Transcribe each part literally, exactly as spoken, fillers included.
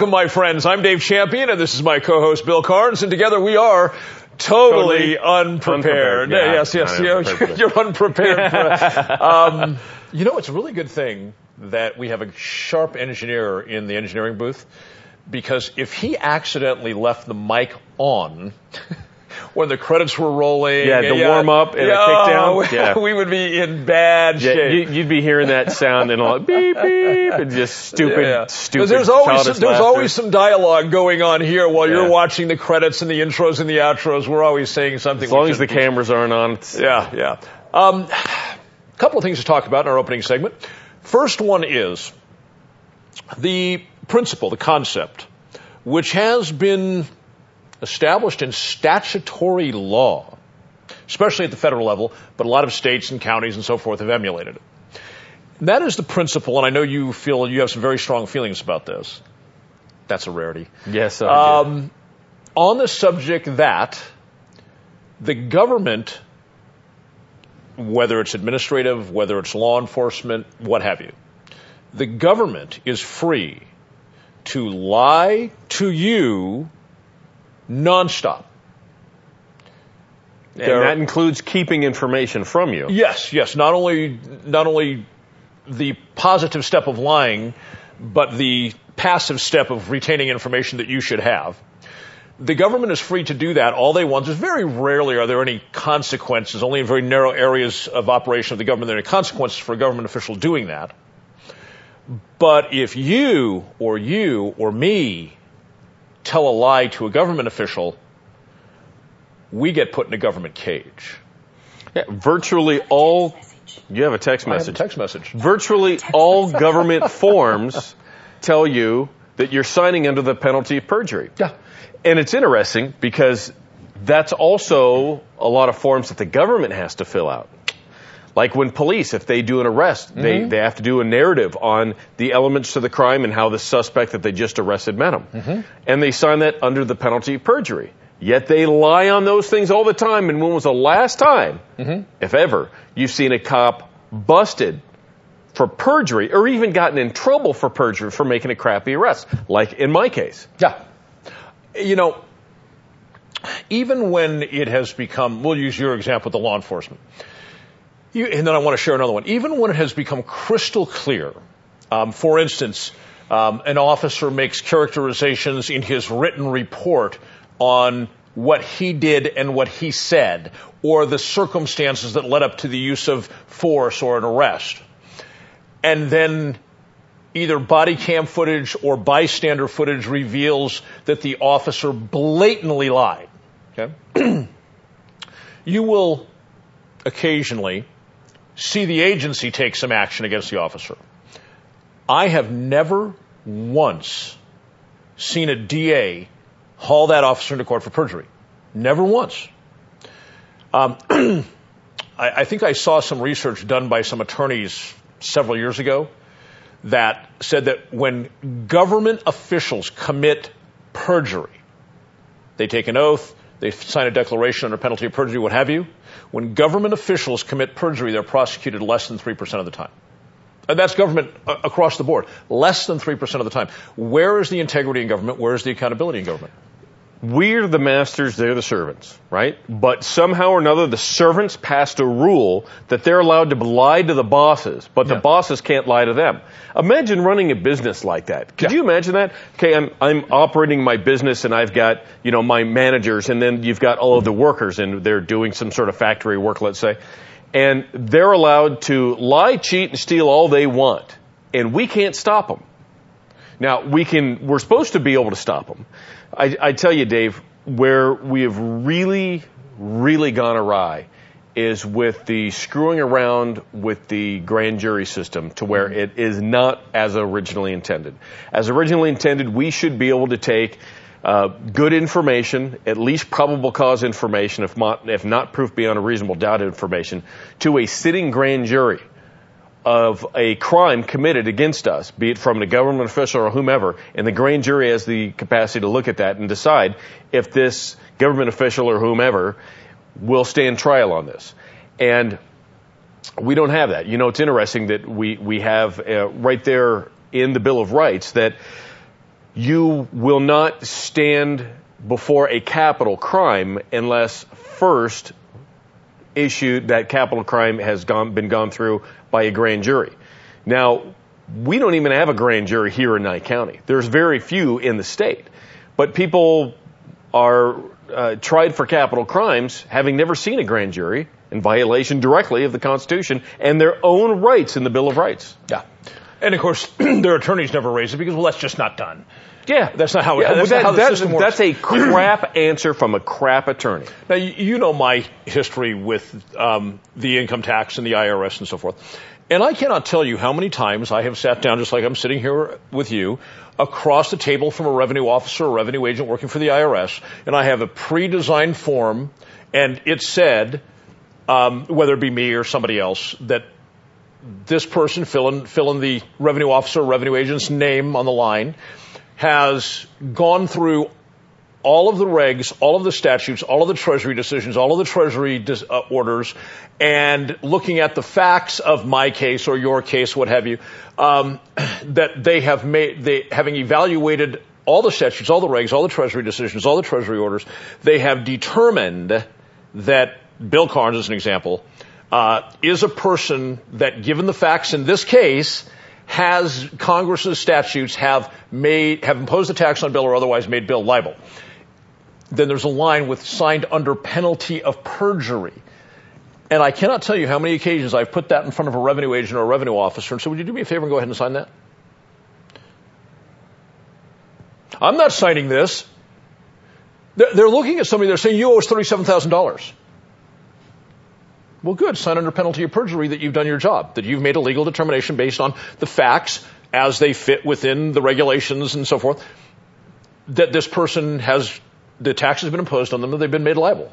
Welcome, my friends. I'm Dave Champion, and this is my co-host, Bill Carnes, and together we are totally, totally unprepared. unprepared. Yeah, yes, yes, you're, you're, you're unprepared. For, um, you know, it's a really good thing that we have a sharp engineer in the engineering booth, because if he accidentally left the mic on when the credits were rolling, yeah, the yeah, warm up and yeah, a kick down, yeah. we would be in bad yeah, shape. You'd be hearing that sound and all beep beep and just stupid, yeah. stupid. There's always some, there's laughter. always some dialogue going on here while yeah. you're watching the credits and the intros and the outros. We're always saying something. As long as the cameras aren't on. It's... Yeah, yeah. Um, a couple of things to talk about in our opening segment. First one is the principle, the concept, which has been established in statutory law, especially at the federal level, but a lot of states and counties and so forth have emulated it. And that is the principle, and I know you feel you have some very strong feelings about this. That's a rarity. Yes, I um, on the subject that the government, whether it's administrative, whether it's law enforcement, what have you, the government is free to lie to you nonstop. And there, that includes keeping information from you. Yes, yes. Not only, not only the positive step of lying, but the passive step of retaining information that you should have. The government is free to do that all they want. There's very rarely are there any consequences. Only in very narrow areas of operation of the government there are any consequences for a government official doing that. But if you or you or me tell a lie to a government official, we get put in a government cage. Yeah, virtually all... You have a text message. I have a text message. Virtually all government forms tell you that you're signing under the penalty of perjury. Yeah. And it's interesting because that's also a lot of forms that the government has to fill out. Like when police, if they do an arrest, mm-hmm. they, they have to do a narrative on the elements to the crime and how the suspect that they just arrested met them. Mm-hmm. And they sign that under the penalty of perjury. Yet they lie on those things all the time. And when was the last time, mm-hmm. if ever, you've seen a cop busted for perjury or even gotten in trouble for perjury for making a crappy arrest, like in my case? Yeah. You know, even when it has become, we'll use your example with the law enforcement. You, and then I want to share another one. Even when it has become crystal clear, um, for instance, um, an officer makes characterizations in his written report on what he did and what he said, or the circumstances that led up to the use of force or an arrest. And then either body cam footage or bystander footage reveals that the officer blatantly lied. Okay? You will occasionally see the agency take some action against the officer. I have never once seen a D A haul that officer into court for perjury. Never once. Um, I, I think I saw some research done by some attorneys several years ago that said that when government officials commit perjury, they take an oath, they sign a declaration under penalty of perjury, what have you. When government officials commit perjury, they're prosecuted less than three percent of the time. And that's government uh, across the board. Less than three percent of the time. Where is the integrity in government? Where is the accountability in government? We're the masters, they're the servants, right? But somehow or another, the servants passed a rule that they're allowed to lie to the bosses, but the yeah. bosses can't lie to them. Imagine running a business like that. Could yeah. you imagine that? Okay, I'm, I'm operating my business and I've got, you know, my managers, and then you've got all of the workers and they're doing some sort of factory work, let's say. And they're allowed to lie, cheat, and steal all they want. And we can't stop them. Now, we can, we're supposed to be able to stop them. I, I tell you, Dave, where we have really, really gone awry is with the screwing around with the grand jury system to where it is not as originally intended. As originally intended, we should be able to take uh, good information, at least probable cause information, if not, if not proof beyond a reasonable doubt information, to a sitting grand jury of a crime committed against us, be it from a government official or whomever, and the grand jury has the capacity to look at that and decide if this government official or whomever will stand trial on this. And we don't have that. You know, it's interesting that we, we have uh, right there in the Bill of Rights that you will not stand before a capital crime unless first issued that capital crime has gone, been gone through by a grand jury. Now, we don't even have a grand jury here in Nye County. There's very few in the state. But people are uh, tried for capital crimes having never seen a grand jury in violation directly of the Constitution and their own rights in the Bill of Rights. Yeah. And, of course, their attorneys never raise it because, well, that's just not done. Yeah. That's not how, yeah, that's that, not how the that's, system works. That's a crap answer from a crap attorney. Now, you know my history with um, the income tax and the I R S and so forth. And I cannot tell you how many times I have sat down, just like I'm sitting here with you, across the table from a revenue officer or revenue agent working for the I R S, and I have a pre-designed form, and it said, um, whether it be me or somebody else, that this person, fill in, fill in the revenue officer or revenue agent's name on the line, has gone through all of the regs, all of the statutes, all of the Treasury decisions, all of the Treasury dis- uh, orders, and looking at the facts of my case or your case, what have you, um, that they have made, they, having evaluated all the statutes, all the regs, all the Treasury decisions, all the Treasury orders, they have determined that Bill Carnes, as an example, uh, is a person that, given the facts in this case, has Congress's statutes have made, have imposed a tax on Bill or otherwise made Bill liable. Then there's a line with signed under penalty of perjury. And I cannot tell you how many occasions I've put that in front of a revenue agent or a revenue officer and said, would you do me a favor and go ahead and sign that? I'm not signing this. They're looking at somebody, they're saying, you owe us thirty-seven thousand dollars. Well, good. Sign under penalty of perjury that you've done your job, that you've made a legal determination based on the facts as they fit within the regulations and so forth, that this person has, the tax has been imposed on them, and they've been made liable.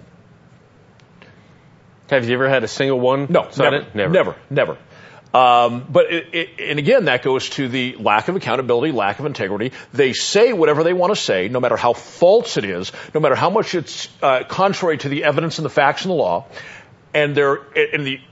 Have you ever had a single one? No, sign never, it? Never, never, never. Um, but it, it, and again, that goes to the lack of accountability, lack of integrity. They say whatever they want to say, no matter how false it is, no matter how much it's uh, contrary to the evidence and the facts and the law. And they're and the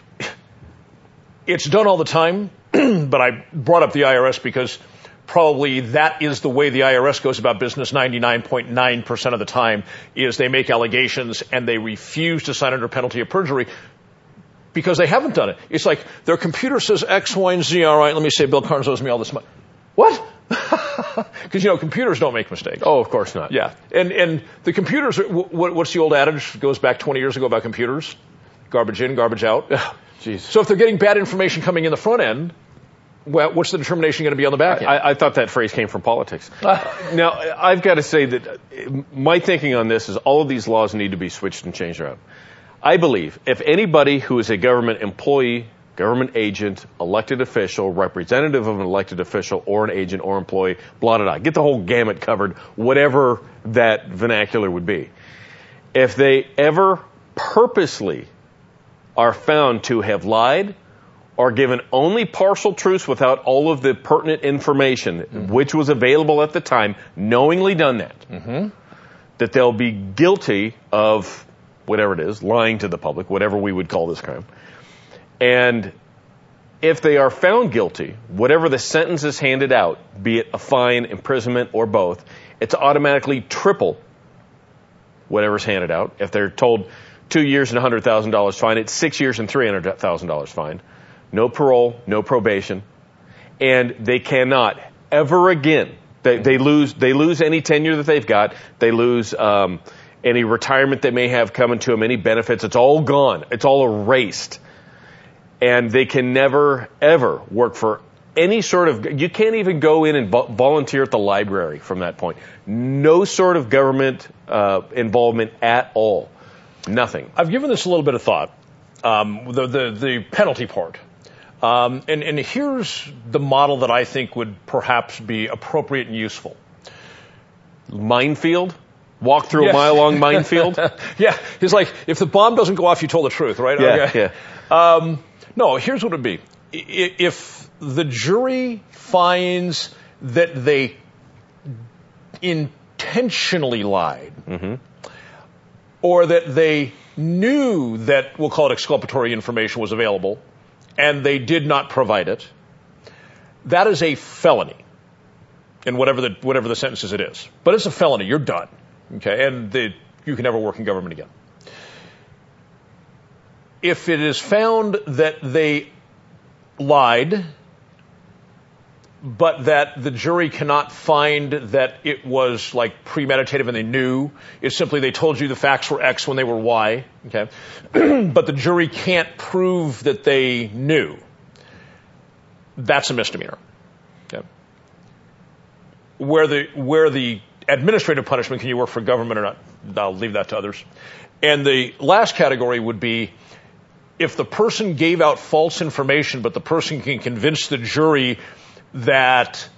it's done all the time. But I brought up the I R S because probably that is the way the I R S goes about business ninety-nine point nine percent of the time, is they make allegations and they refuse to sign under penalty of perjury because they haven't done it. It's like their computer says X, Y, and Z. All right, let me say Bill Carnes owes me all this money. What? Because, you know, computers don't make mistakes. Oh, of course not. Yeah. And and the computers, what's the old adage? It goes back twenty years ago about computers. Garbage in, garbage out. Jeez. So if they're getting bad information coming in the front end, well, what's the determination going to be on the back end? I, I thought that phrase came from politics. Now, I've got to say that my thinking on this is all of these laws need to be switched and changed around. I believe if anybody who is a government employee, government agent, elected official, representative of an elected official, or an agent or employee, blah, blah, blah, get the whole gamut covered, whatever that vernacular would be. If they ever purposely are found to have lied or given only partial truths without all of the pertinent information, mm-hmm. which was available at the time, knowingly done that, mm-hmm. that they'll be guilty of whatever it is, lying to the public, whatever we would call this crime. And if they are found guilty, whatever the sentence is handed out, be it a fine, imprisonment, or both, it's automatically triple whatever's handed out. If they're told two years and one hundred thousand dollars fine, it's six years and three hundred thousand dollars fine. No parole, no probation. And they cannot ever again, they, they lose they lose any tenure that they've got. They lose um, any retirement they may have coming to them, any benefits. It's all gone. It's all erased. And they can never, ever work for any sort of, you can't even go in and volunteer at the library from that point. No sort of government uh, involvement at all. Nothing. I've given this a little bit of thought, um, the, the, the penalty part. Um, and, and here's the model that I think would perhaps be appropriate and useful. Minefield? Walk through yes. a mile-long minefield? Yeah. It's like, if the bomb doesn't go off, you told the truth, right? Yeah, okay. yeah. Um, no, here's what it would be. If the jury finds that they intentionally lied, mm-hmm. or that they knew that, we'll call it exculpatory information was available, and they did not provide it, that is a felony. and whatever the whatever the sentences it is. But it's a felony. You're done. Okay, and the, you can never work in government again. If it is found that they lied, but that the jury cannot find that it was like premeditative and they knew, it's simply they told you the facts were X when they were Y, okay? But the jury can't prove that they knew. That's a misdemeanor. Okay? Where the where the administrative punishment, can you work for government or not? I'll leave that to others. And the last category would be if the person gave out false information, but the person can convince the jury that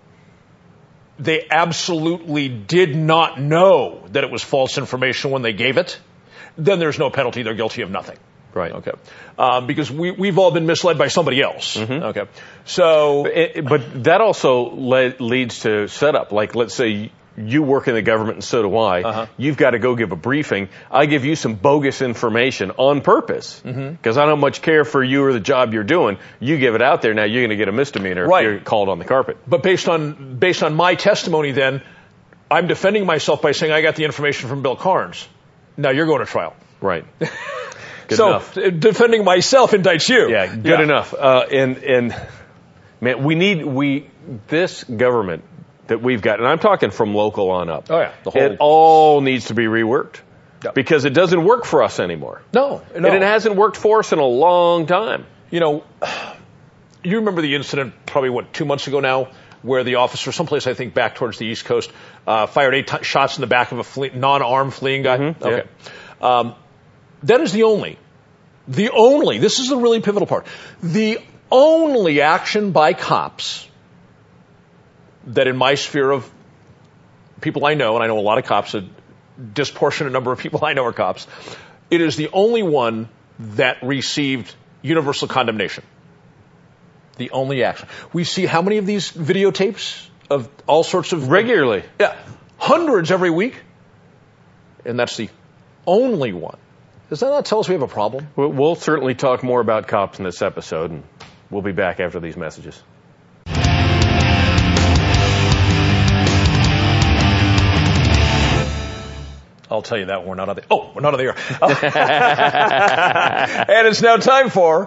they absolutely did not know that it was false information when they gave it, then there's no penalty. They're guilty of nothing. Right. Okay. Um, because we, we've all been misled by somebody else. Mm-hmm. Okay. So, it, but that also le- leads to setup. Like, let's say you work in the government and so do I. Uh-huh. You've got to go give a briefing. I give you some bogus information on purpose because mm-hmm. I don't much care for you or the job you're doing. You give it out there, now you're going to get a misdemeanor right. if you're called on the carpet. But based on based on my testimony, then I'm defending myself by saying I got the information from Bill Carnes. Now you're going to trial. Right. Good so enough. Defending myself indicts you. Yeah, good yeah. enough. Uh, and and man, we need we this government that we've got, and I'm talking from local on up. Oh yeah, the whole. It all needs to be reworked yep. because it doesn't work for us anymore. No, no, and it hasn't worked for us in a long time. You know, you remember the incident probably what two months ago now, where the officer, someplace I think back towards the East Coast, uh, fired eight t- shots in the back of a flee- non-armed fleeing guy. Mm-hmm. Okay, yeah. um, that is the only, the only. This is the really pivotal part. The only action by cops that in my sphere of people I know, and I know a lot of cops, a disproportionate number of people I know are cops, it is the only one that received universal condemnation. The only action. We see how many of these videotapes of all sorts of... Regularly. Yeah. Hundreds every week. And that's the only one. Does that not tell us we have a problem? We'll, we'll certainly talk more about cops in this episode, and we'll be back after these messages. I'll tell you that we're not on the... Oh, we're not on the air. And it's now time for...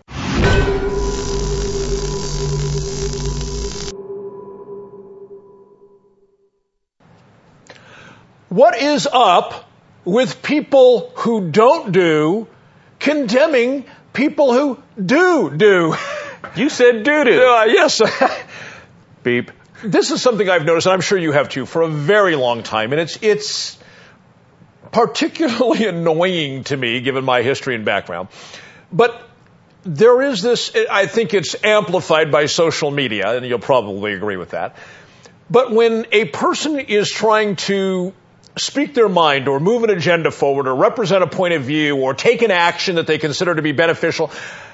What is up with people who don't do condemning people who do do? You said doo-doo. Uh, yes. Beep. This is something I've noticed, and I'm sure you have too, for a very long time, and it's it's particularly annoying to me, given my history and background. But there is this, I think it's amplified by social media, and you'll probably agree with that. But when a person is trying to speak their mind or move an agenda forward or represent a point of view or take an action that they consider to be beneficial,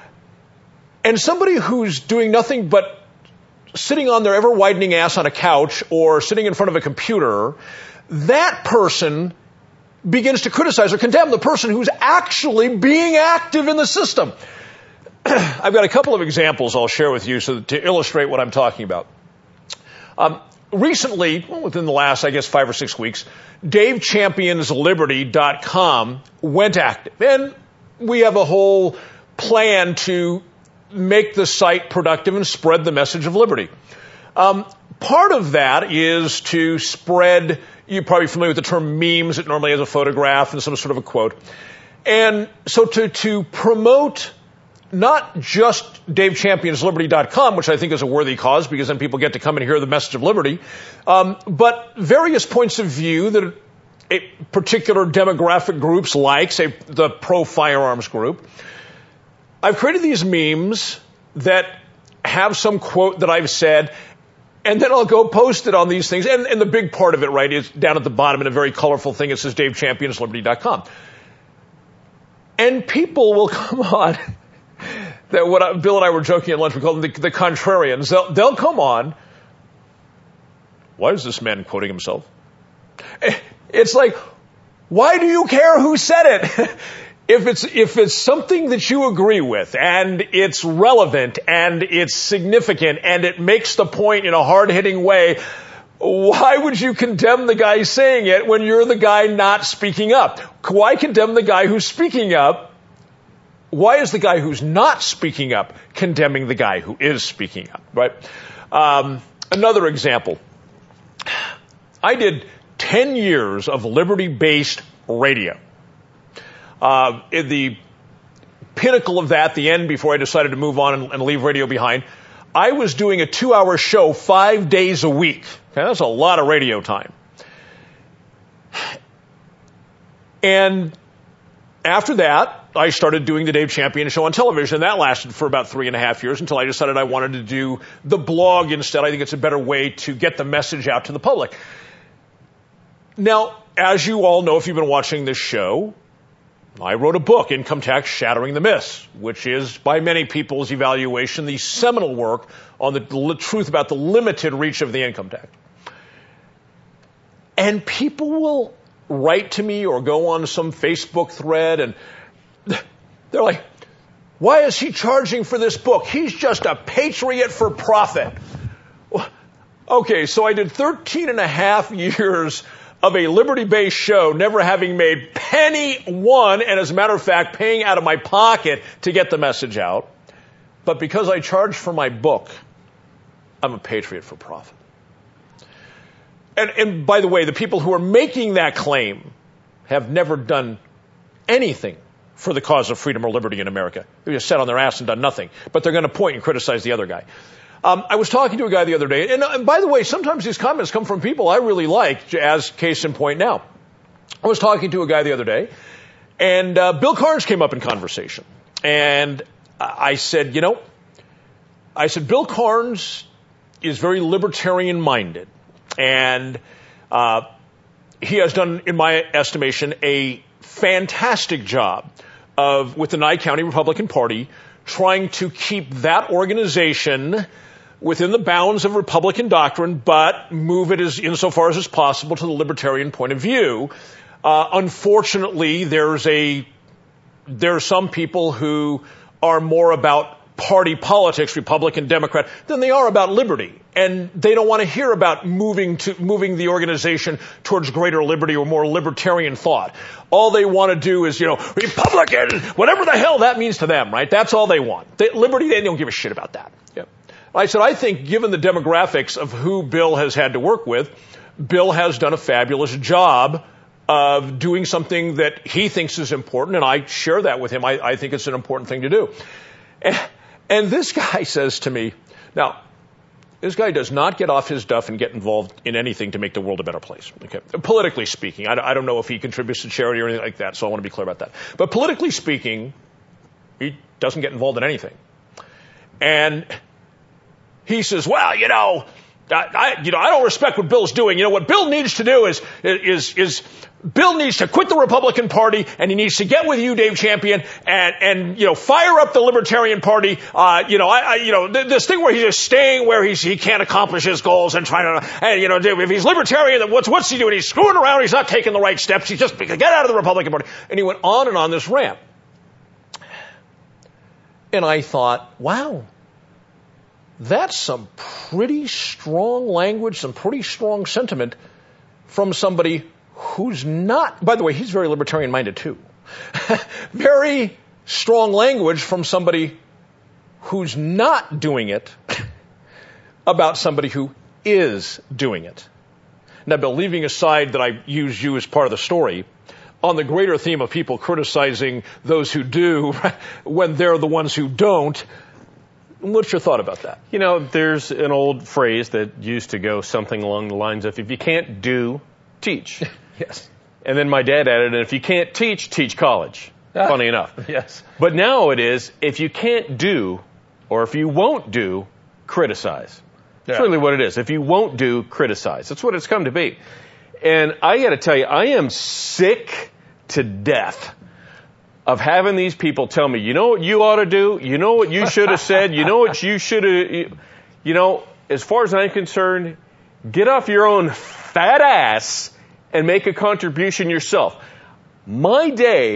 and somebody who's doing nothing but sitting on their ever-widening ass on a couch or sitting in front of a computer, that person begins to criticize or condemn the person who's actually being active in the system. I've got a couple of examples I'll share with you so that, to illustrate what I'm talking about. Um, recently, well, within the last, I guess, five or six weeks, Dave Champions Liberty dot com went active. And we have a whole plan to make the site productive and spread the message of liberty. Um, part of that is to spread, you're probably familiar with the term memes. It normally has a photograph and some sort of a quote. And so to, to promote not just Dave Champions Liberty dot com, which I think is a worthy cause because then people get to come and hear the message of liberty, um, but various points of view that a particular demographic groups like, say, the pro-firearms group. I've created these memes that have some quote that I've said, and then I'll go post it on these things. And, and the big part of it, right, is down at the bottom in a very colorful thing. It says Dave Champions Liberty dot com. And people will come on. That what I, Bill and I were joking at lunch. We call them the, the contrarians. They'll, they'll come on. Why is this man quoting himself? It's like, why do you care who said it? if it's, if it's something that you agree with and it's relevant and it's significant and it makes the point in a hard-hitting way, why would you condemn the guy saying it when you're the guy not speaking up? Why condemn the guy who's speaking up? Why is the guy who's not speaking up condemning the guy who is speaking up, right? Um, another example. I did ten years of liberty-based radio. Uh, in the pinnacle of that, the end before I decided to move on and, and leave radio behind, I was doing a two-hour show five days a week. Okay, that's a lot of radio time. And after that, I started doing the Dave Champion Show on television. That lasted for about three and a half years until I decided I wanted to do the blog instead. I think it's a better way to get the message out to the public. Now, as you all know, if you've been watching this show, I wrote a book, Income Tax Shattering the Myths, which is, by many people's evaluation, the seminal work on the truth about the limited reach of the income tax. And people will write to me or go on some Facebook thread and they're like, why is he charging for this book? He's just a patriot for profit. Okay, so I did thirteen and a half years of a liberty-based show, never having made penny one, and as a matter of fact, paying out of my pocket to get the message out. But because I charged for my book, I'm a patriot for profit. And, and by the way, the people who are making that claim have never done anything for the cause of freedom or liberty in America. They just sat on their ass and done nothing. But they're going to point and criticize the other guy. Um, I was talking to a guy the other day, and, and by the way, sometimes these comments come from people I really like, as case in point now. I was talking to a guy the other day, and uh, Bill Carnes came up in conversation. And I said, you know, I said, Bill Carnes is very libertarian-minded. And uh, he has done, in my estimation, a fantastic job of, with the Nye County Republican Party, trying to keep that organization within the bounds of Republican doctrine, but move it as insofar as is possible to the libertarian point of view. Uh, unfortunately, there's a there are some people who are more about party politics, Republican, Democrat, than they are about liberty, and they don't want to hear about moving to moving the organization towards greater liberty or more libertarian thought. All they want to do is, you know, Republican, whatever the hell that means to them, right? That's all they want. They, liberty, they don't give a shit about that. Yep. I said, I think given the demographics of who Bill has had to work with, Bill has done a fabulous job of doing something that he thinks is important, and I share that with him. I, I think it's an important thing to do. And, and this guy says to me, now, this guy does not get off his duff and get involved in anything to make the world a better place. Okay. Politically speaking, I, I don't know if he contributes to charity or anything like that, so I want to be clear about that. But politically speaking, he doesn't get involved in anything. And he says, well, you know, I, I, you know, I don't respect what Bill's doing. You know, what Bill needs to do is, is, is Bill needs to quit the Republican Party, and he needs to get with you, Dave Champion, and, and, you know, fire up the Libertarian Party. Uh, you know, I, I, you know, th- this thing where he's just staying where he's, he can't accomplish his goals and trying to, and, you know, if he's Libertarian, then what's, what's he doing? He's screwing around. He's not taking the right steps. He's just, get out of the Republican Party. And he went on and on this rant. And I thought, wow. That's some pretty strong language, some pretty strong sentiment from somebody who's not, by the way, he's very libertarian-minded too. Very strong language from somebody who's not doing it about somebody who is doing it. Now, Bill, leaving aside that I use you as part of the story, on the greater theme of people criticizing those who do when they're the ones who don't, what's your thought about that? You know, there's an old phrase that used to go something along the lines of, if you can't do, teach. Yes. And then my dad added, and if you can't teach, teach college. Ah, funny enough. Yes. But now it is, if you can't do, or if you won't do, criticize. That's yeah. really what it is. If you won't do, criticize. That's what it's come to be. And I got to tell you, I am sick to death of having these people tell me, you know what you ought to do? You know what you should have said? You know what you should have, you know, as far as I'm concerned, get off your own fat ass and make a contribution yourself. My days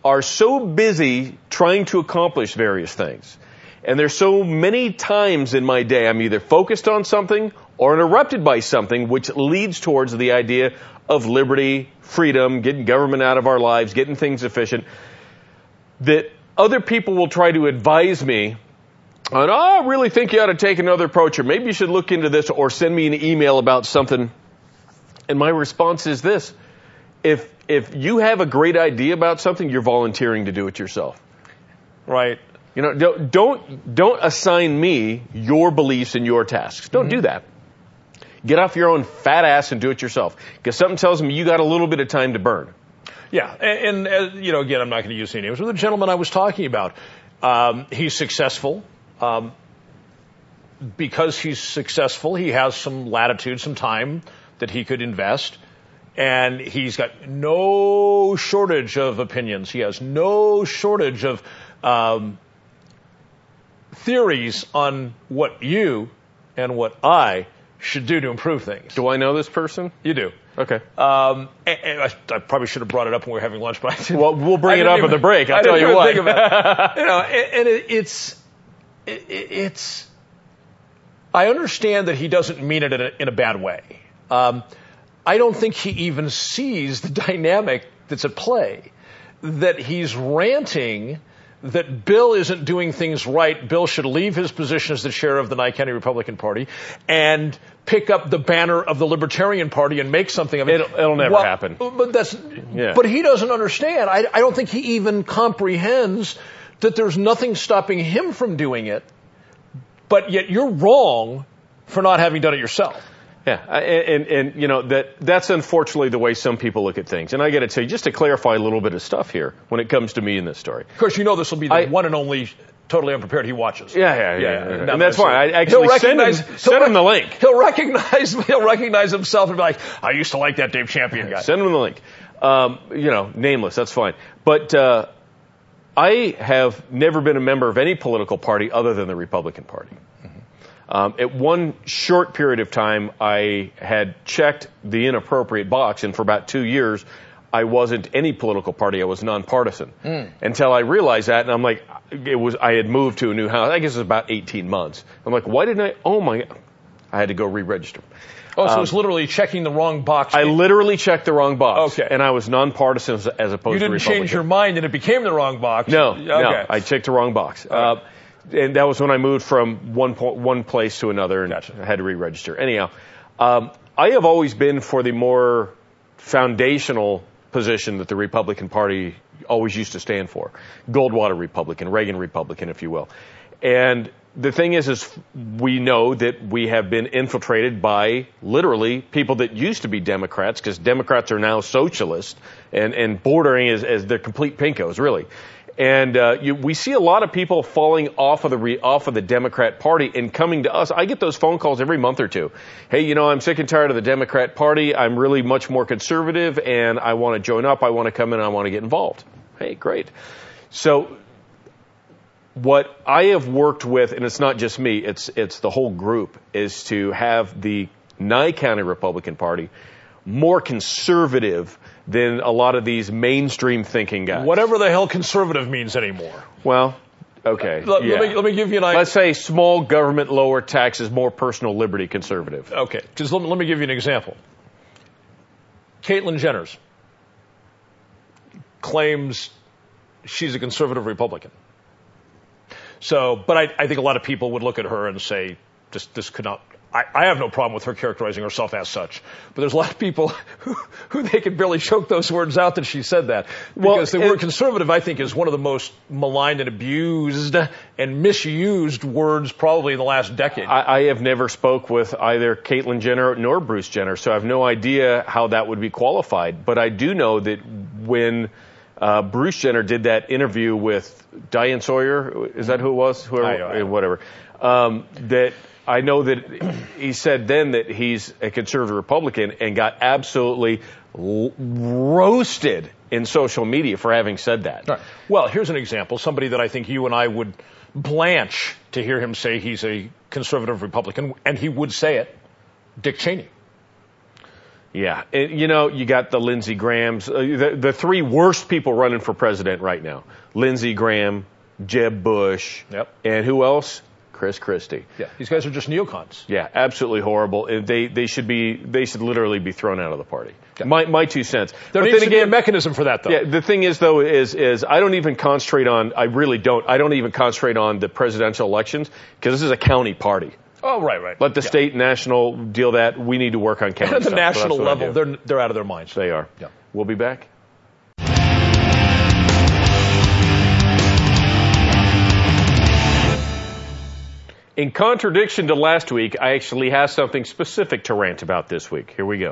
are so busy trying to accomplish various things. And there's so many times in my day I'm either focused on something or interrupted by something which leads towards the idea of liberty, freedom, getting government out of our lives, getting things efficient, that other people will try to advise me on, oh, I really think you ought to take another approach, or maybe you should look into this, or send me an email about something. And my response is this: if if you have a great idea about something, you're volunteering to do it yourself. Right. You know, don't don't, don't assign me your beliefs and your tasks. Don't mm-hmm. do that. Get off your own fat ass and do it yourself. Because something tells me you got a little bit of time to burn. Yeah, and, and uh, you know, again, I'm not going to use any names. But the gentleman I was talking about, um, he's successful. Um, because he's successful, he has some latitude, some time that he could invest. And he's got no shortage of opinions. He has no shortage of um, theories on what you and what I should do to improve things. Do I know this person? You do. Okay. Um, and, and I, I probably should have brought it up when we were having lunch, but I didn't. Well, we'll bring it up even, at the break. I'll I tell you what. Think about it. You know, and, and it, it's it, it's. I understand that he doesn't mean it in a, in a bad way. Um, I don't think he even sees the dynamic that's at play. That he's ranting that Bill isn't doing things right. Bill should leave his position as the chair of the Nye County Republican Party and pick up the banner of the Libertarian Party and make something of it. It'll, it'll never well, happen. But that's. Yeah. But he doesn't understand. I, I don't think he even comprehends that there's nothing stopping him from doing it. But yet you're wrong for not having done it yourself. Yeah, and, and, and you know, that that's unfortunately the way some people look at things. And I got to tell you, just to clarify a little bit of stuff here when it comes to me in this story. Of course, you know this will be the I, one and only Totally Unprepared he watches. Yeah, yeah, yeah. yeah, yeah. yeah. And that's why I actually send him, send him the link. He'll recognize he'll recognize himself and be like, I used to like that Dave Champion guy. Send him the link. Um, you know, nameless, that's fine. But uh, I have never been a member of any political party other than the Republican Party. Um, at one short period of time, I had checked the inappropriate box, and for about two years, I wasn't any political party. I was nonpartisan. Mm. Until I realized that, and I'm like, it was. I had moved to a new house. I guess it was about eighteen months. I'm like, why didn't I? Oh my! I had to go re-register. Oh, so um, it was literally checking the wrong box. I literally checked the wrong box. Okay. And I was nonpartisan as, as opposed to Republican. You didn't change your mind and it became the wrong box. No, okay. no. I checked the wrong box. Right. Uh, And that was when I moved from one po- one place to another and gotcha. had to re-register. Anyhow, um, I have always been for the more foundational position that the Republican Party always used to stand for. Goldwater Republican, Reagan Republican, if you will. And the thing is, is we know that we have been infiltrated by literally people that used to be Democrats, because Democrats are now socialists and, and bordering as, as they're complete pinkos, really. And uh, you, we see a lot of people falling off of the re, off of the Democrat Party and coming to us. I get those phone calls every month or two. Hey, you know, I'm sick and tired of the Democrat Party. I'm really much more conservative, and I want to join up. I want to come in. I want to get involved. Hey, great. So what I have worked with, and it's not just me, it's it's the whole group, is to have the Nye County Republican Party more conservative than a lot of these mainstream thinking guys. Whatever the hell conservative means anymore. Well, okay. Let, yeah. let, me, let me give you an idea. Let's say small government, lower taxes, more personal liberty conservative. Okay, because let, let me give you an example. Caitlyn Jenner claims she's a conservative Republican. So, but I, I think a lot of people would look at her and say, this, this could not... I, I have no problem with her characterizing herself as such, but there's a lot of people who, who they can barely choke those words out that she said that. Because well, the word conservative, I think, is one of the most maligned and abused and misused words probably in the last decade. I, I have never spoke with either Caitlyn Jenner nor Bruce Jenner, so I have no idea how that would be qualified. But I do know that when uh, Bruce Jenner did that interview with Diane Sawyer, is that who it was? Whoever, I know, I know. Whatever. Um, that... I know that he said then that he's a conservative Republican and got absolutely l- roasted in social media for having said that. Right. Well, here's an example. Somebody that I think you and I would blanch to hear him say he's a conservative Republican, and he would say it, Dick Cheney. Yeah. And, you know, you got the Lindsey Grahams, uh, the, the three worst people running for president right now. Lindsey Graham, Jeb Bush, yep. and who else? Chris Christie. Yeah, these guys are just neocons. Yeah, absolutely horrible. They they should be they should literally be thrown out of the party. Yeah. My my two cents. There but needs then to again, be a mechanism for that, though. Yeah, the thing is though is is I don't even concentrate on I really don't I don't even concentrate on the presidential elections because this is a county party. Oh, right, right. Let the yeah. state, national deal that. We need to work on county. At the stuff. national so level, they're they're out of their minds. They are. Yeah. We'll be back. In contradiction to last week, I actually have something specific to rant about this week. Here we go.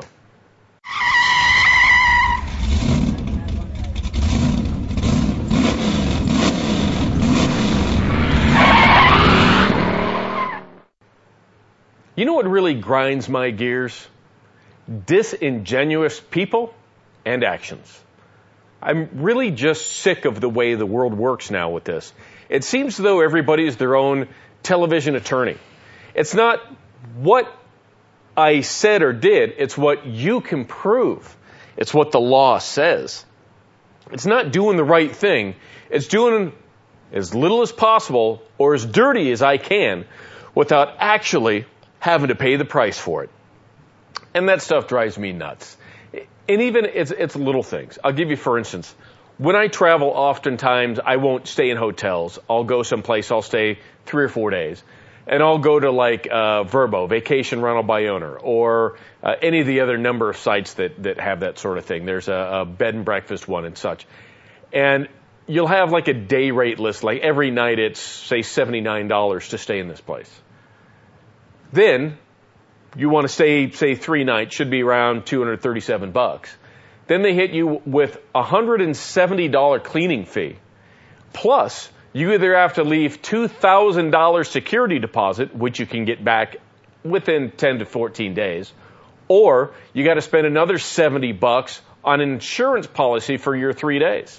You know what really grinds my gears? Disingenuous people and actions. I'm really just sick of the way the world works now with this. It seems as though everybody is their own television attorney. It's not what I said or did, it's what you can prove. It's what the law says. It's not doing the right thing. It's doing as little as possible or as dirty as I can without actually having to pay the price for it. And that stuff drives me nuts. And even it's, it's little things. I'll give you, for instance, when I travel, oftentimes I won't stay in hotels. I'll go someplace, I'll stay three or four days. And I'll go to like uh, Vrbo, Vacation Rental by Owner, or uh, any of the other number of sites that, that have that sort of thing. There's a, a bed and breakfast one and such. And you'll have like a day rate list, like every night it's, say, seventy-nine dollars to stay in this place. Then you want to stay, say, three nights, should be around two hundred thirty-seven bucks. Then they hit you with a one hundred seventy dollars cleaning fee. Plus, you either have to leave two thousand dollars security deposit, which you can get back within ten to fourteen days, or you got to spend another seventy bucks on an insurance policy for your three days.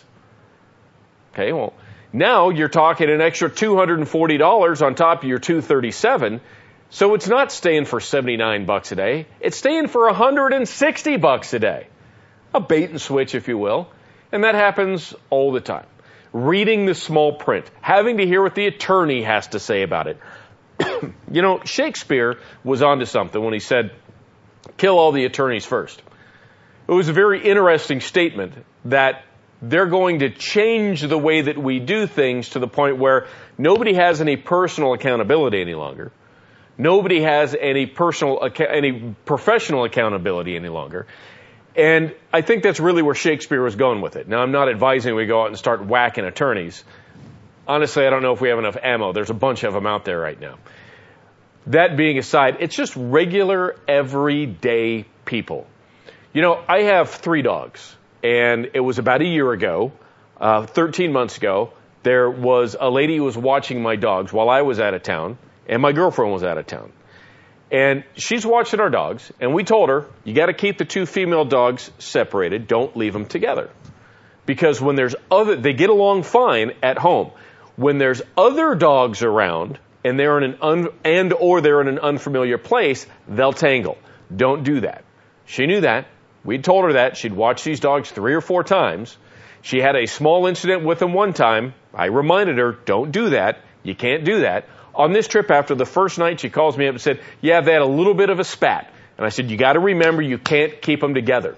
Okay, well, now you're talking an extra two hundred forty dollars on top of your two hundred thirty-seven dollars. So it's not staying for seventy-nine bucks a day. It's staying for one hundred sixty bucks a day. A bait and switch, if you will. And that happens all the time. Reading the small print, having to hear what the attorney has to say about it. You know, Shakespeare was onto something when he said, kill all the attorneys first. It was a very interesting statement that they're going to change the way that we do things to the point where nobody has any personal accountability any longer. Nobody has any personal, any professional accountability any longer. And I think that's really where Shakespeare was going with it. Now, I'm not advising we go out and start whacking attorneys. Honestly, I don't know if we have enough ammo. There's a bunch of them out there right now. That being aside, it's just regular, everyday people. You know, I have three dogs, and it was about a year ago, uh, thirteen months ago, there was a lady who was watching my dogs while I was out of town, and my girlfriend was out of town. And she's watching our dogs, and we told her, you got to keep the two female dogs separated. Don't leave them together. Because when there's other, they get along fine at home. When there's other dogs around, and they're in an un, and or they're in an unfamiliar place, they'll tangle. Don't do that. She knew that. We told her that. She'd watched these dogs three or four times. She had a small incident with them one time. I reminded her, don't do that. You can't do that. On this trip, after the first night, she calls me up and said, yeah, they had a little bit of a spat. And I said, you got to remember, you can't keep them together.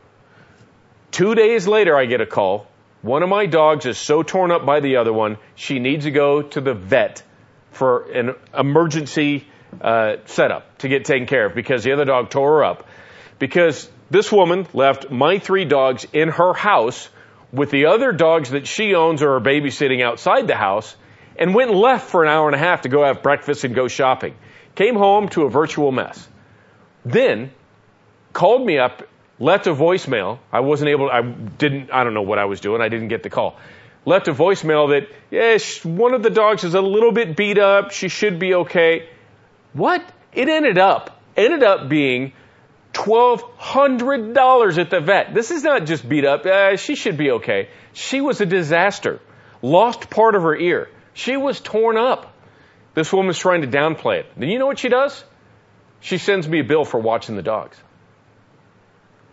Two days later, I get a call. One of my dogs is so torn up by the other one, she needs to go to the vet for an emergency uh, setup to get taken care of because the other dog tore her up. Because this woman left my three dogs in her house with the other dogs that she owns or are babysitting outside the house, and went and left for an hour and a half to go have breakfast and go shopping. Came home to a virtual mess. Then called me up, left a voicemail. I wasn't able, I didn't, I don't know what I was doing. I didn't get the call. Left a voicemail that, yeah, one of the dogs is a little bit beat up. She should be okay. What? It ended up, ended up being twelve hundred dollars at the vet. This is not just beat up. Uh, she should be okay. She was a disaster. Lost part of her ear. She was torn up. This woman's trying to downplay it. And you know what she does? She sends me a bill for watching the dogs.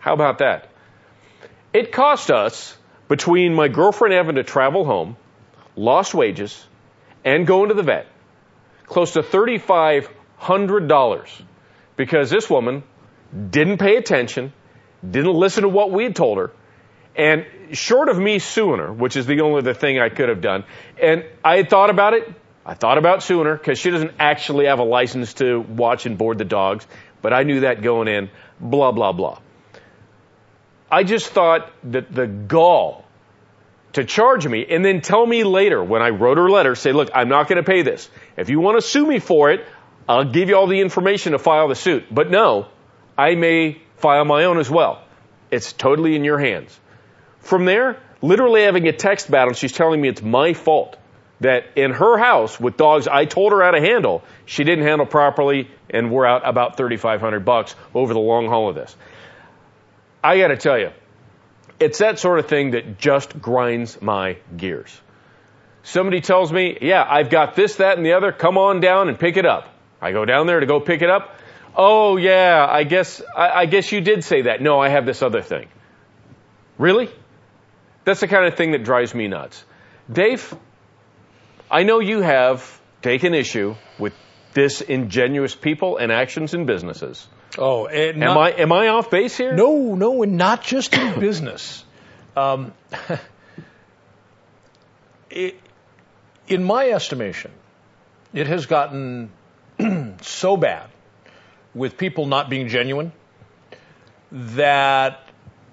How about that? It cost us, between my girlfriend having to travel home, lost wages, and going to the vet, close to three thousand five hundred dollars because this woman didn't pay attention, didn't listen to what we had told her, and short of me suing her, which is the only other thing I could have done, and I had thought about it. I thought about suing her because she doesn't actually have a license to watch and board the dogs, but I knew that going in, blah, blah, blah. I just thought that the gall to charge me and then tell me later when I wrote her letter, say, look, I'm not going to pay this. If you want to sue me for it, I'll give you all the information to file the suit. But no, I may file my own as well. It's totally in your hands. From there, literally having a text battle, she's telling me it's my fault that in her house with dogs I told her how to handle, she didn't handle properly, and we're out about thirty-five hundred bucks over the long haul of this. I got to tell you, it's that sort of thing that just grinds my gears. Somebody tells me, yeah, I've got this, that, and the other. Come on down and pick it up. I go down there to go pick it up. Oh, yeah, I guess I, I guess you did say that. No, I have this other thing. Really? That's the kind of thing that drives me nuts. Dave, I know you have taken issue with disingenuous people and actions in businesses. Oh, and am I am I off base here? No, no, and not just in business. Um, it, in my estimation, it has gotten so bad with people not being genuine that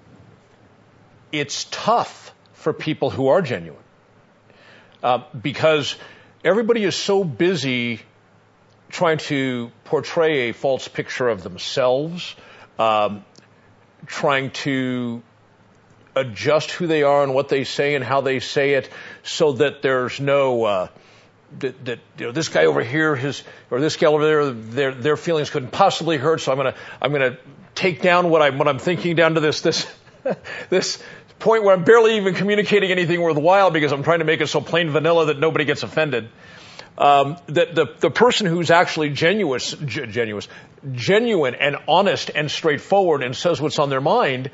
it's tough for people who are genuine uh, because everybody is so busy trying to portray a false picture of themselves, um, trying to adjust who they are and what they say and how they say it so that there's no, uh, that, that, you know, this guy over here, his, or this guy over there, their, their feelings couldn't possibly hurt, so I'm gonna, I'm gonna take down what I'm, what I'm thinking down to this, this, this point where I'm barely even communicating anything worthwhile because I'm trying to make it so plain vanilla that nobody gets offended. Um, that the, the person who's actually genuine, genuine, genuine and honest and straightforward and says what's on their mind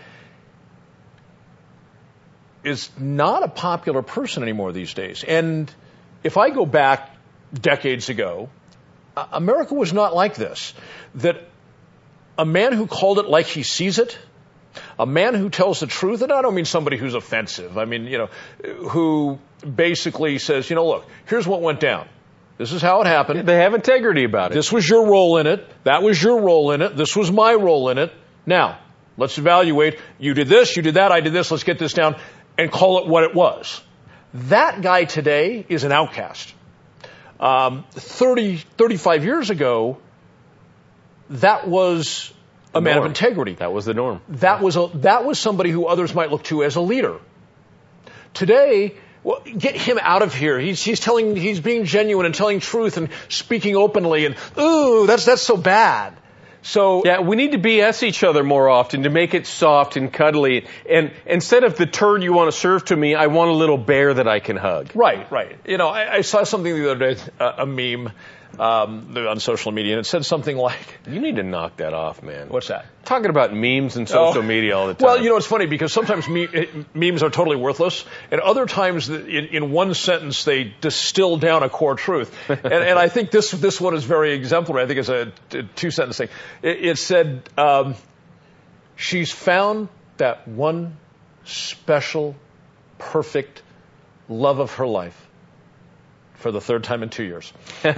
is not a popular person anymore these days. And if I go back decades ago, uh, America was not like this. That a man who called it like he sees it, a man who tells the truth, and I don't mean somebody who's offensive. I mean, you know, who basically says, you know, look, here's what went down. This is how it happened. They have integrity about it. This was your role in it. That was your role in it. This was my role in it. Now, let's evaluate. You did this, you did that, I did this. Let's get this down and call it what it was. That guy today is an outcast. Um, thirty, thirty-five years ago, that was a man of integrity. That was the norm. That was a, that was somebody who others might look to as a leader. Today, well, get him out of here. He's, he's telling, he's being genuine and telling truth and speaking openly and, ooh, that's, that's so bad. So. Yeah, we need to B S each other more often to make it soft and cuddly. And instead of the turd you want to serve to me, I want a little bear that I can hug. Right, right. You know, I, I saw something the other day, uh, a meme, um, on social media, and it said something like. You need to knock that off, man. What's that? Talking about memes and social oh. media all the time. Well, you know, it's funny because sometimes me- memes are totally worthless, and other times in, in one sentence they distill down a core truth. and, and I think this this one is very exemplary. I think it's a, a two-sentence thing. It, it said, um, she's found that one special, perfect love of her life. For the third time in two years. Yeah,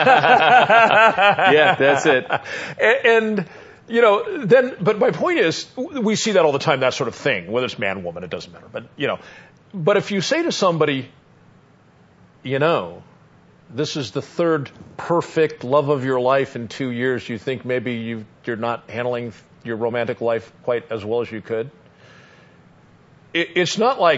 that's it. And, and, you know, then, but my point is, we see that all the time, that sort of thing, whether it's man, woman, it doesn't matter. But, you know, but if you say to somebody, you know, this is the third perfect love of your life in two years, you think maybe you, you're not handling your romantic life quite as well as you could. It, it's not like,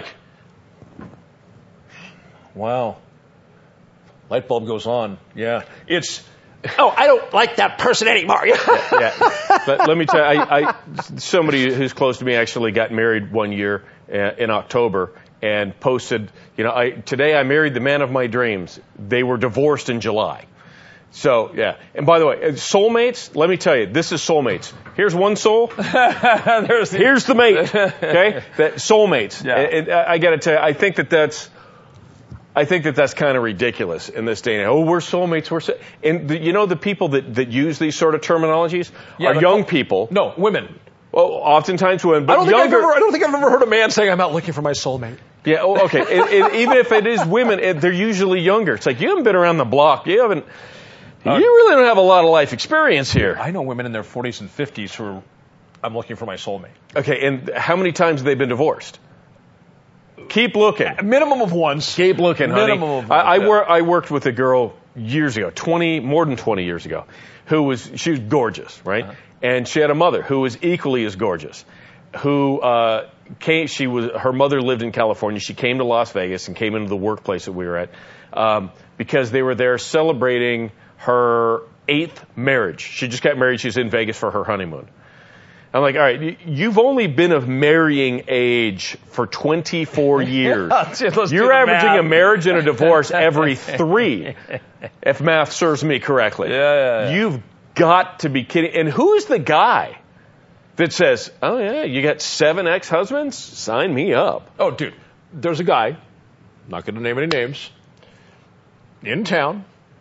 wow. Light bulb goes on. Yeah. It's, oh, I don't like that person anymore. yeah, yeah. But let me tell you, I, I, somebody who's close to me actually got married one year uh, in October and posted, you know, I, today I married the man of my dreams. They were divorced in July. So, yeah. And by the way, soulmates, let me tell you, this is soulmates. Here's one soul. There's the, Here's the mate. Okay? That soulmates. Yeah. And, and I got to tell you, I think that that's, I think that that's kind of ridiculous in this day and age. Oh, we're soulmates. We're so, and the, you know, the people that, that use these sort of terminologies Yeah, are but- young people. No, women. Well, oftentimes women, but I don't, think I've younger. ever, I don't think I've ever heard a man saying, I'm out looking for my soulmate. Yeah, oh, okay. and, and even if it is women, it, they're usually younger. It's like, you haven't been around the block. You haven't, Uh, you really don't have a lot of life experience here. I know women in their forties and fifties who are, I'm looking for my soulmate. Okay, and how many times have they been divorced? Keep looking. A minimum of once. Keep looking, honey. Minimum of I, I, yeah. wor- I worked with a girl years ago, twenty, more than twenty years ago, who was, she was gorgeous, right? Uh-huh. And she had a mother who was equally as gorgeous, who, uh, came, she was, her mother lived in California. She came to Las Vegas and came into the workplace that we were at, um, because they were there celebrating her eighth marriage. She just got married. She was in Vegas for her honeymoon. I'm like, all right, you've only been of marrying age for twenty-four years. Let's do You're the averaging math. a marriage and a divorce every three, if math serves me correctly. Yeah, yeah, yeah. You've got to be kidding. And who is the guy that says, oh, yeah, you got seven ex-husbands? Sign me up. Oh, dude, there's a guy, not going to name any names, in town,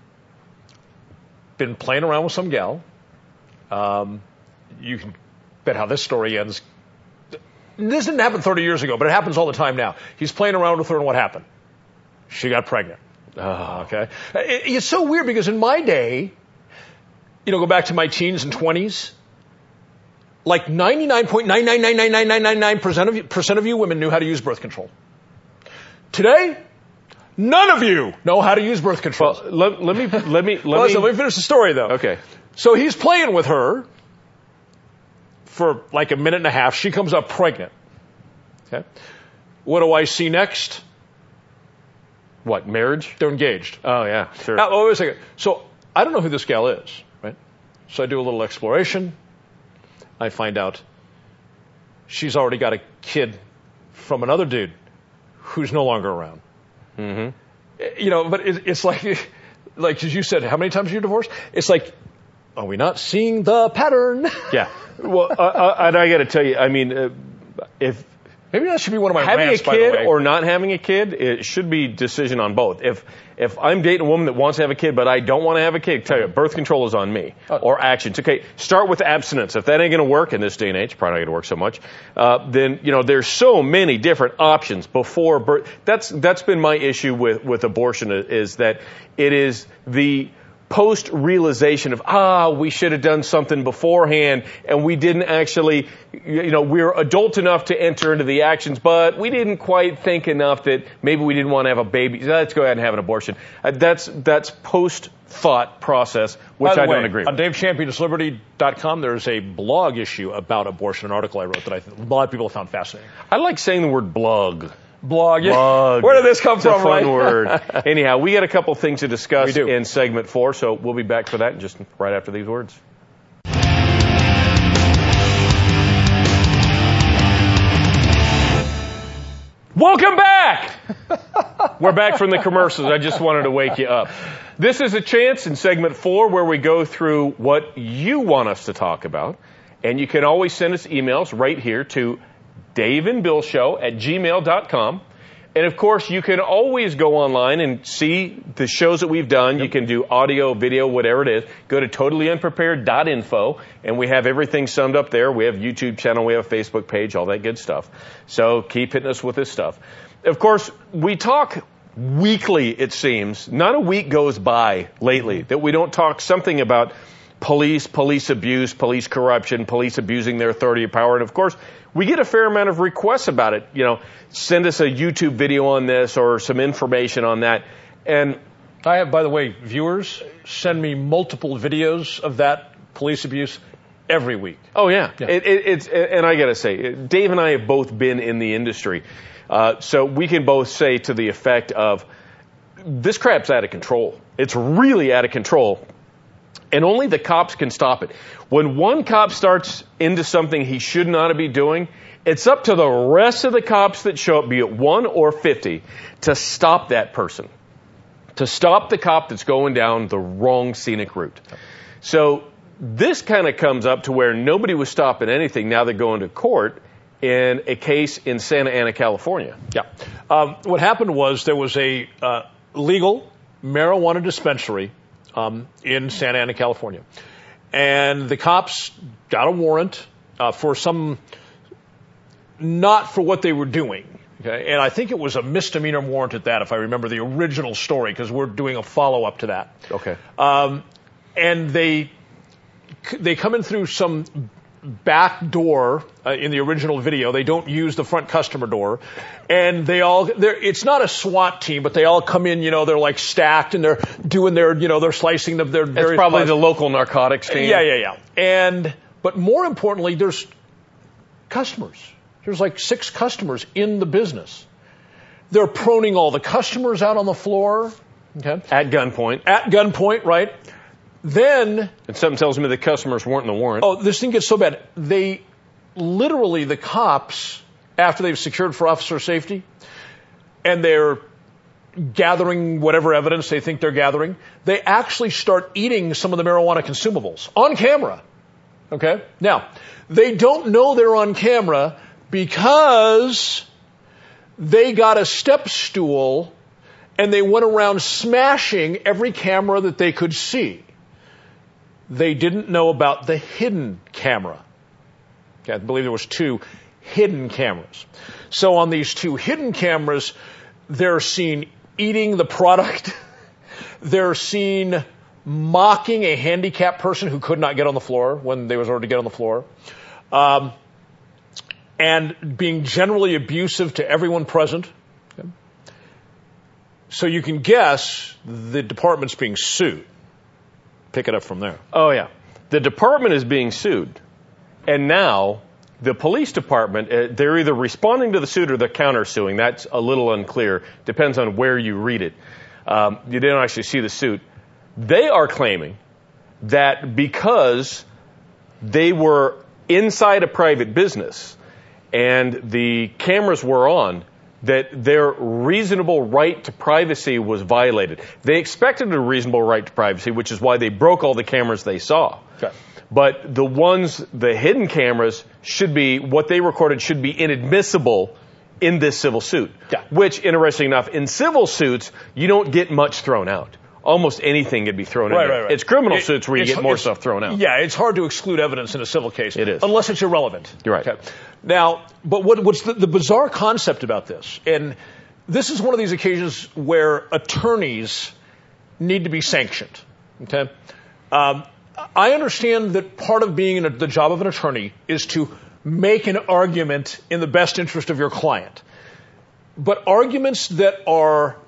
been playing around with some gal. Um, you can bet how this story ends. This didn't happen thirty years ago, but it happens all the time now. He's playing around with her, and what happened? She got pregnant. Oh. Okay. It, it's so weird because in my day, you know, go back to my teens and twenties, like ninety-nine point nine nine nine nine nine nine nine nine percent of you, percent of you women knew how to use birth control. Today, none of you know how to use birth control. Well, let, let me, let me, let Well, me. listen, let me finish the story, though. Okay. So he's playing with her for like a minute and a half. She comes up pregnant. Okay. What do I see next? What, marriage? They're engaged. Oh, yeah, sure. Now, wait a second. So I don't know who this gal is, right? So I do a little exploration. I find out she's already got a kid from another dude who's no longer around. Mm-hmm. You know, but it, it's like, like as you said, how many times are you divorced? It's like, are we not seeing the pattern? Yeah. Well, uh, uh, and I got to tell you, I mean, uh, if Maybe that should be one of my having rants, a by the kid way. or not having a kid, it should be decision on both. If if I'm dating a woman that wants to have a kid, but I don't want to have a kid, tell you, birth control is on me. Oh. Or actions. Okay, start with abstinence. If that ain't going to work in this day and age, probably not going to work so much. Uh, then you know there's so many different options before birth. That's that's been my issue with with abortion is that it is the post-realization of, ah, we should have done something beforehand, and we didn't actually, you know, we're adult enough to enter into the actions, but we didn't quite think enough that maybe we didn't want to have a baby. Let's go ahead and have an abortion. Uh, that's that's post-thought process, which By the I way, don't agree with. On Dave Champion's Liberty dot com, there's a blog issue about abortion, an article I wrote that I think a lot of people have found fascinating. I like saying the word blog. Blog, yeah. Blog. Where did this come It's from, a fun right? word. Anyhow, we got a couple things to discuss We do. in segment four, so we'll be back for that in just right after these words. Welcome back! We're back from the commercials. I just wanted to wake you up. This is a chance in segment four where we go through what you want us to talk about. And you can always send us emails right here to Dave and Bill Show at gmail dot com. And of course, you can always go online and see the shows that we've done. Yep. You can do audio, video, whatever it is. Go to totally unprepared dot info, and we have everything summed up there. We have a YouTube channel, we have a Facebook page, all that good stuff. So keep hitting us with this stuff. Of course, we talk weekly, it seems. Not a week goes by lately that we don't talk something about police, police abuse, police corruption, police abusing their authority of power. And of course, we get a fair amount of requests about it. You know, send us a YouTube video on this or some information on that. And I have, by the way, viewers send me multiple videos of that police abuse every week. oh yeah, Yeah. It, it, it's and I got to say, Dave and I have both been in the industry, uh, so we can both say to the effect of this crap's out of control. It's really out of control. And only the cops can stop it. When one cop starts into something he should not be doing, it's up to the rest of the cops that show up, be it one or fifty, to stop that person. to stop the cop that's going down the wrong scenic route. So this kind of comes up to where nobody was stopping anything. Now they're going to court in a case in Santa Ana, California. Yeah. Um, what happened was there was a uh, legal marijuana dispensary um, in Santa Ana, California. And the cops got a warrant uh, for some, not for what they were doing. Okay? And I think it was a misdemeanor warrant at that, if I remember the original story, because we're doing a follow-up to that. Okay. Um, and they they come in through some back door uh, in the original video. They don't use the front customer door. And they all, it's not a SWAT team, but they all come in, you know, they're like stacked and they're doing their, you know, they're slicing them. They're It's probably the local narcotics team. Yeah, yeah, yeah. And, but more importantly, there's customers. There's like six customers in the business. They're proning all the customers out on the floor. Okay. At gunpoint. At gunpoint, right? Then, and something tells me the customers weren't in the warrant. Oh, this thing gets so bad. They literally, the cops, after they've secured for officer safety, and they're gathering whatever evidence they think they're gathering, they actually start eating some of the marijuana consumables on camera. Okay? Now, they don't know they're on camera because they got a step stool and they went around smashing every camera that they could see. They didn't know about the hidden camera. Okay, I believe there was two hidden cameras. So on these two hidden cameras, they're seen eating the product. They're seen mocking a handicapped person who could not get on the floor when they was ordered to get on the floor. Um, and being generally abusive to everyone present. Okay. So you can guess the department's being sued. Pick it up from there. Oh, yeah. The department is being sued. And now the police department, uh, they're either responding to the suit or they're countersuing. That's a little unclear. Depends on where you read it. Um, you didn't actually see the suit. They are claiming that because they were inside a private business and the cameras were on, that their reasonable right to privacy was violated. They expected a reasonable right to privacy, which is why they broke all the cameras they saw. Okay. But the ones, the hidden cameras, should be, what they recorded should be inadmissible in this civil suit. Yeah. Which, interesting enough, in civil suits, you don't get much thrown out. Almost anything can be thrown right, in. Right, right. It's criminal it, suits where you get more stuff thrown out. Yeah, it's hard to exclude evidence in a civil case. It is. Unless it's irrelevant. You're right. Okay. Now, but what, what's the, the bizarre concept about this? And this is one of these occasions where attorneys need to be sanctioned. Okay. Um, I understand that part of being in a, the job of an attorney is to make an argument in the best interest of your client. But arguments that are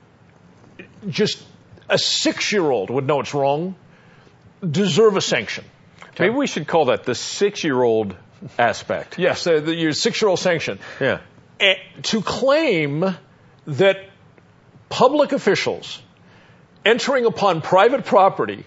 just a six-year-old would know it's wrong deserve a sanction. Okay? Maybe we should call that the six-year-old aspect. Yes, the, the, your six-year-old sanction. Yeah. And to claim that public officials entering upon private property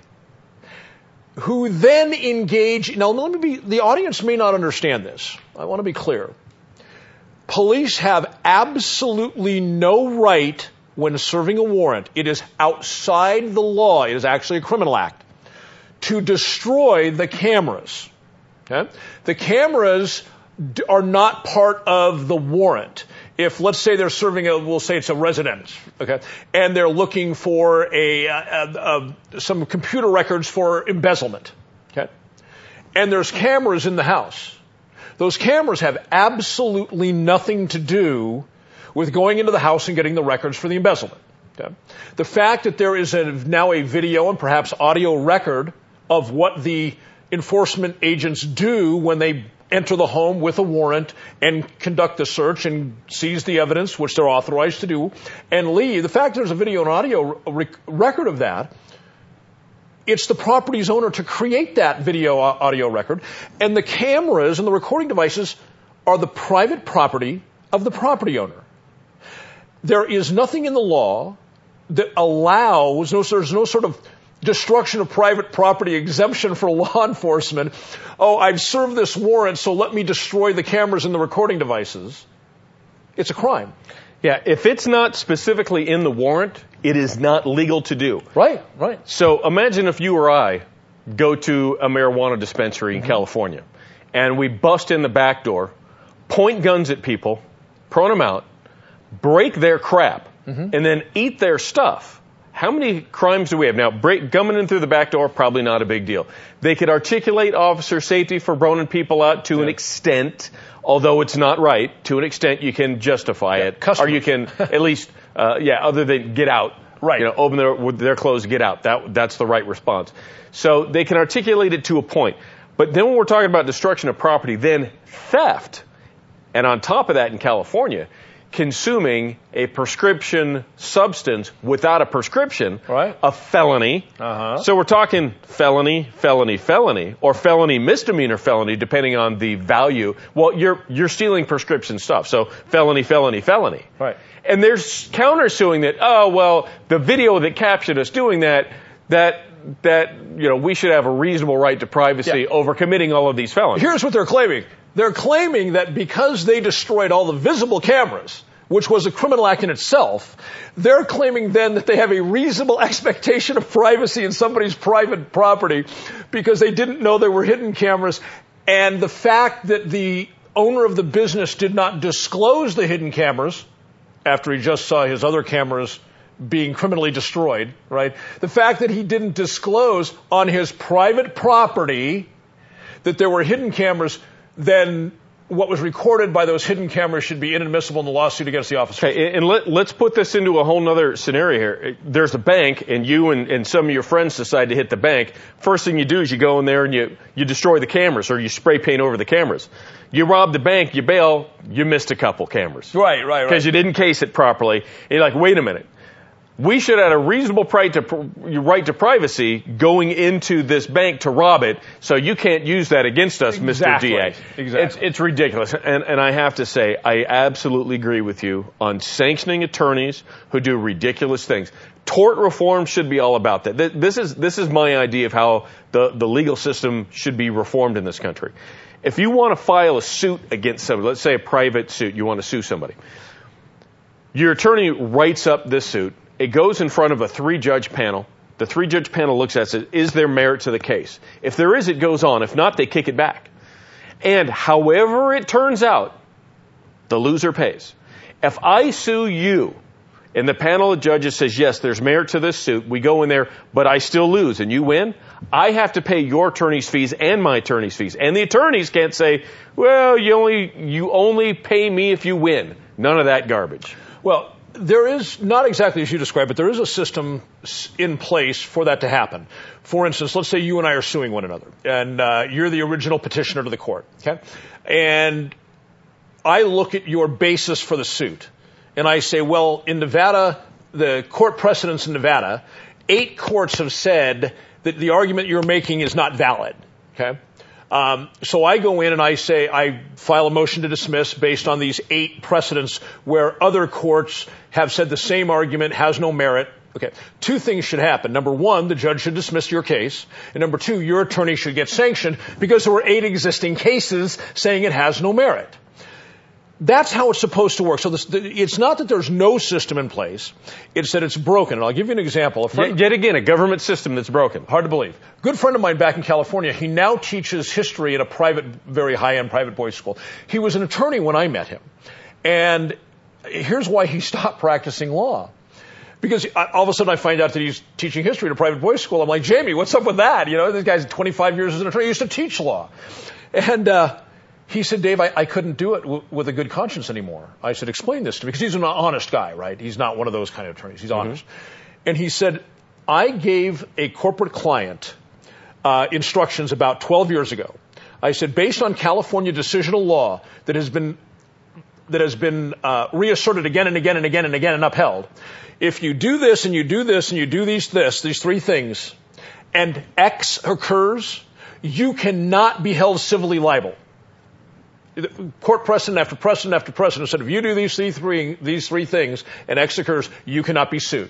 who then engage, now let me be, the audience may not understand this. I want to be clear. Police have absolutely no right when serving a warrant. It is outside the law. It is actually a criminal act to destroy the cameras. Okay? The cameras are not part of the warrant. If, let's say, they're serving a, we'll say it's a residence, okay, and they're looking for a, a, a some computer records for embezzlement, okay, and there's cameras in the house. Those cameras have absolutely nothing to do with going into the house and getting the records for the embezzlement. Okay? The fact that there is a, now a video and perhaps audio record of what the enforcement agents do when they enter the home with a warrant and conduct the search and seize the evidence, which they're authorized to do, and leave. The fact there's a video and audio rec- record of that, it's the property's owner to create that video audio record, and the cameras and the recording devices are the private property of the property owner. There is nothing in the law that allows, no, there's no sort of destruction of private property exemption for law enforcement. Oh, I've served this warrant, so let me destroy the cameras and the recording devices. it's a crime. Yeah, if it's not specifically in the warrant, it is not legal to do. Right, right. So imagine if you or I go to a marijuana dispensary in mm-hmm. California, and we bust in the back door, point guns at people, prone them out, break their crap, mm-hmm. and then eat their stuff. How many crimes do we have? Now, break, gumming in through the back door, probably not a big deal. They could articulate officer safety for broning people out to yeah. an extent, although it's not right. To an extent, you can justify yeah, it. Customers. Or you can at least, uh, yeah, other than get out. Right. You know, open their, with their clothes, get out. That, that's the right response. So they can articulate it to a point. But then when we're talking about destruction of property, then theft. And on top of that, in California, consuming a prescription substance without a prescription, right. a felony. Uh-huh. So we're talking felony, felony, felony, or felony, misdemeanor, felony, depending on the value. Well, you're you're stealing prescription stuff, so felony, felony, felony. Right. And there's countersuing that. Oh well, the video that captured us doing that, that that you know we should have a reasonable right to privacy yeah. over committing all of these felonies. Here's what they're claiming. They're claiming that because they destroyed all the visible cameras, which was a criminal act in itself, they're claiming then that they have a reasonable expectation of privacy in somebody's private property because they didn't know there were hidden cameras. And the fact that the owner of the business did not disclose the hidden cameras after he just saw his other cameras being criminally destroyed, right? The fact that he didn't disclose on his private property that there were hidden cameras, then what was recorded by those hidden cameras should be inadmissible in the lawsuit against the officer. Okay, and let, let's put this into a whole nother scenario here. There's a bank, and you and, and some of your friends decide to hit the bank. First thing you do is you go in there and you, you destroy the cameras, or you spray paint over the cameras. You rob the bank, you bail, you missed a couple cameras. Right, right, right. Because you didn't case it properly. And you're like, wait a minute. We should have a reasonable right to, right to privacy going into this bank to rob it, so you can't use that against us, exactly. Mister D A. Exactly. It's, it's ridiculous. And, and I have to say, I absolutely agree with you on sanctioning attorneys who do ridiculous things. Tort reform should be all about that. This is, this is my idea of how the, the legal system should be reformed in this country. If you want to file a suit against somebody, let's say a private suit, you want to sue somebody. Your attorney writes up this suit. It goes in front of a three-judge panel. The three-judge panel looks at it and says, is there merit to the case? If there is, it goes on. If not, they kick it back. And however it turns out, the loser pays. If I sue you, and the panel of judges says, yes, there's merit to this suit, we go in there, but I still lose, and you win, I have to pay your attorney's fees and my attorney's fees. And the attorneys can't say, well, you only, you only pay me if you win. None of that garbage. Well, there is, not exactly as you described, but there is a system in place for that to happen. For instance, let's say you and I are suing one another, and uh, you're the original petitioner to the court, okay? And I look at your basis for the suit, and I say, well, in Nevada, the court precedents in Nevada, eight courts have said that the argument you're making is not valid, okay? Um, so I go in and I say, I file a motion to dismiss based on these eight precedents where other courts have said the same argument has no merit. Okay. Two things should happen. Number one, the judge should dismiss your case. And number two, your attorney should get sanctioned because there were eight existing cases saying it has no merit. That's how it's supposed to work. So this, it's not that there's no system in place. It's that it's broken. And I'll give you an example. A friend, yet, yet again, a government system that's broken. Hard to believe. Good friend of mine back in California, he now teaches history at a private, very high-end private boys' school. He was an attorney when I met him. And here's why he stopped practicing law. Because all of a sudden I find out that he's teaching history at a private boys' school. I'm like, Jamie, what's up with that? You know, this guy's twenty-five years as an attorney. He used to teach law. And, uh, he said, Dave, I, I couldn't do it w- with a good conscience anymore. I said, explain this to me, because he's an honest guy, right? He's not one of those kind of attorneys. He's honest. Mm-hmm. And he said, I gave a corporate client uh, instructions about twelve years ago. I said, based on California decisional law that has been that has been uh, reasserted again and again and again and again and upheld, if you do this and you do this and you do these this, these three things, and X occurs, you cannot be held civilly liable. Court precedent after precedent after precedent said if you do these three, these three things and X occurs, you cannot be sued.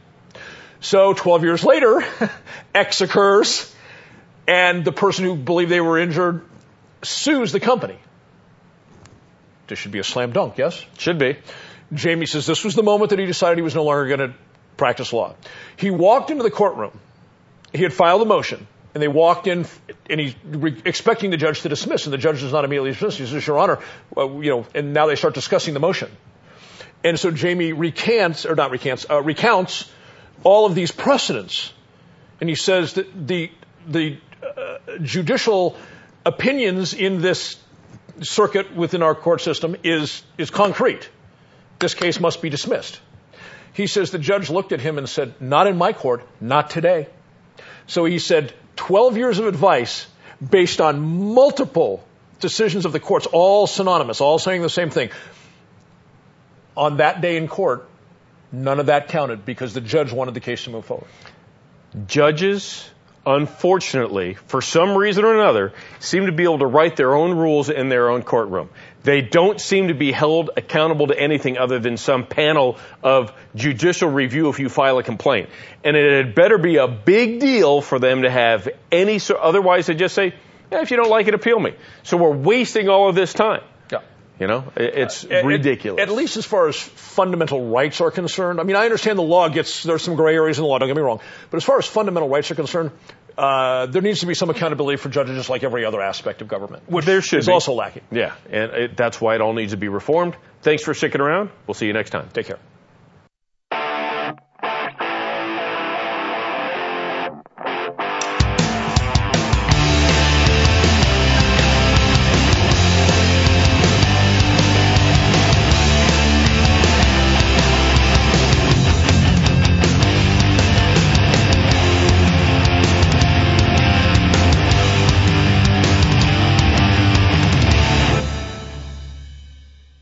So twelve years later, X occurs, and the person who believed they were injured sues the company. This should be a slam dunk, yes? Should be. Jamie says this was the moment that he decided he was no longer going to practice law. He walked into the courtroom. He had filed a motion, and they walked in, and he's re- expecting the judge to dismiss, and the judge does not immediately dismiss. He says, Your Honor, uh, you know, and now they start discussing the motion. And so Jamie recants, or not recants, uh, recounts all of these precedents. And he says that the, the uh, judicial opinions in this circuit within our court system is, is concrete. This case must be dismissed. He says the judge looked at him and said, not in my court, not today. So he said twelve years of advice based on multiple decisions of the courts, all synonymous, all saying the same thing. On that day in court, none of that counted because the judge wanted the case to move forward. Judges, unfortunately, for some reason or another, seem to be able to write their own rules in their own courtroom. They don't seem to be held accountable to anything other than some panel of judicial review if you file a complaint. And it had better be a big deal for them to have any, so otherwise they just say, eh, if you don't like it, appeal me. So we're wasting all of this time. Yeah. You know, it's uh, ridiculous. At, at least as far as fundamental rights are concerned. I mean, I understand the law gets, there's some gray areas in the law, don't get me wrong. But as far as fundamental rights are concerned, uh, there needs to be some accountability for judges just like every other aspect of government, which there should is be. also lacking. Yeah, and it, that's why it all needs to be reformed. Thanks for sticking around. We'll see you next time. Take care.